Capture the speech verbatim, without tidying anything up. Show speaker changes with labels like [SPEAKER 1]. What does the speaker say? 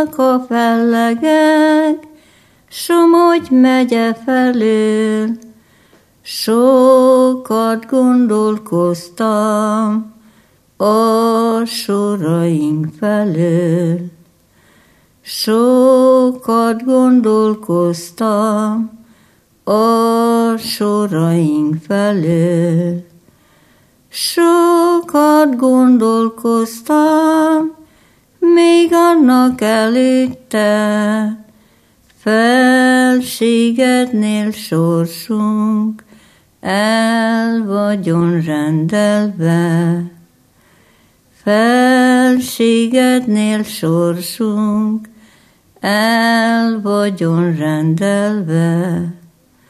[SPEAKER 1] Szállnak a fellegek, Somogy megye felől, sokat gondolkoztam a soraink felől. Sokat gondolkoztam a soraink felől. Sokat gondolkoztam, még annak előtte, felségednél sorsunk el vagyon rendelve. Felségednél sorsunk el vagyon rendelve.